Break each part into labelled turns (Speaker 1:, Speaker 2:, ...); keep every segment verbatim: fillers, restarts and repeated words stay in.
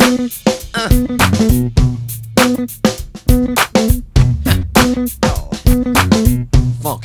Speaker 1: Uh. Oh. Funky.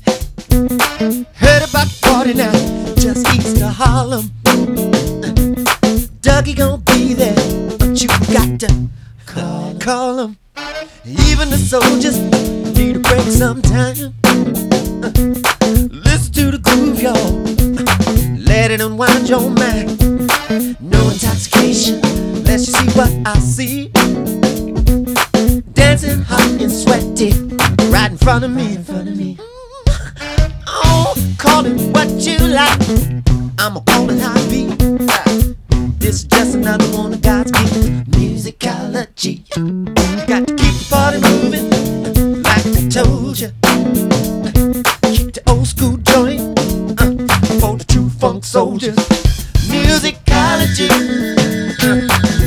Speaker 1: Heard about the party now, just east of Harlem. Uh. Dougie gon' be there, but you got to call, call him. Even the soldiers need a break sometime. Uh. Listen to the groove, y'all. Let it unwind your mind. No intoxication, unless you see what I see. Dancing hot and sweaty, right in front of me, in front of me. Oh, call it what you like, I'ma call it how it be. This is just another one of God's gift, musicology. Got to keep the party moving, like I told you. Keep the old school joint, uh, for the true funk soldiers. Musicology. Uh.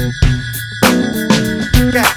Speaker 1: Yeah.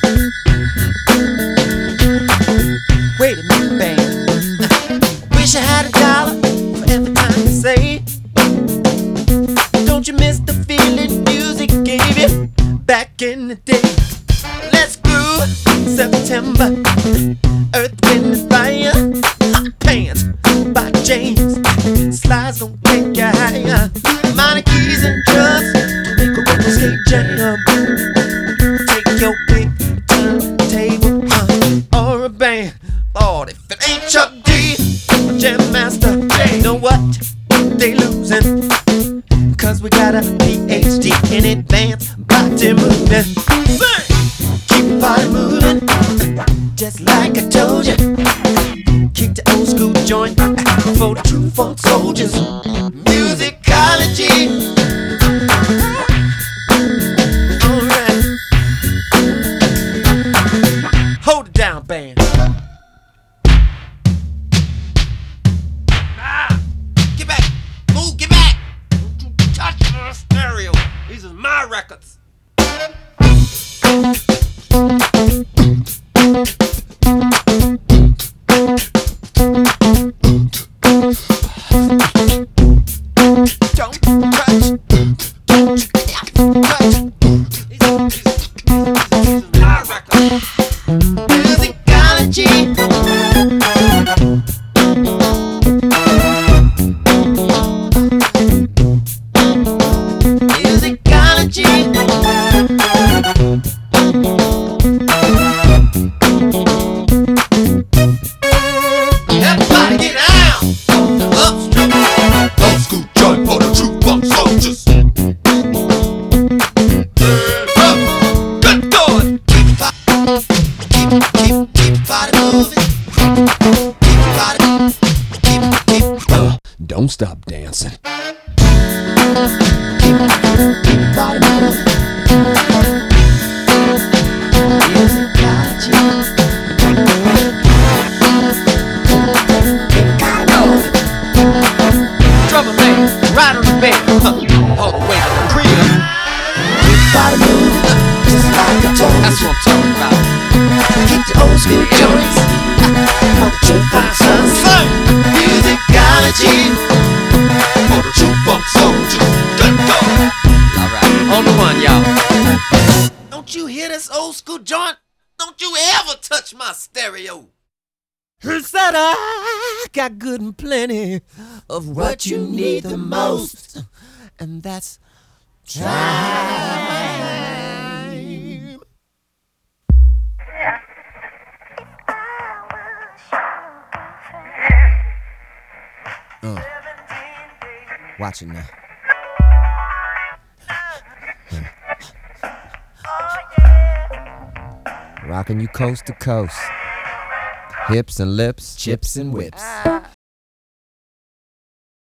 Speaker 1: Wait a minute, band. Uh. Wish I had a dollar for every time you say. Don't you miss the feeling music gave you back in the day? Let's groove. September. Earth, Wind, and Fire. Hot Pants by James. Slides gon' take you higher. Minor keys and drums to make a roller skate jam. Take your pick, turntable, uh, or a band. Lord, if it ain't Chuck D, a jam master, you know what? They losing. Cause we got a P H D in advanced body movement. Keep the body moving, just like I told you. Keep the old school joint for the true funk soldiers. Musicology. Alright. Hold it down, band. Ah, get back. Move, get back. Don't you touch my stereo. These are my records. Don't touch. Don't touch. These are, these are, these are my records. Musicology. Musicology. Everybody get out on the upstream. Old school joint for the true funk soldiers. Up, good going. Keep the body, keep, keep, keep the body moving. Keep the body, keep, keep. Uh, don't stop dancing. Keep, keep, keep the body moving. Musicology. Drummer man, right on the bed, huh, all the way to the crib. Keep the body moving, just like I told you. That's what I'm talking about. Keep the old school joints, for the true funk soldiers. Musicology, for the true funk soldiers. Good God. Alright, on the one, y'all. Don't you hear this old school joint? Don't you ever touch my stereo. He said I got good and plenty of what you need the most, and that's time. Uh, watch it now. Rocking you coast to coast. Hips and lips, chips and whips.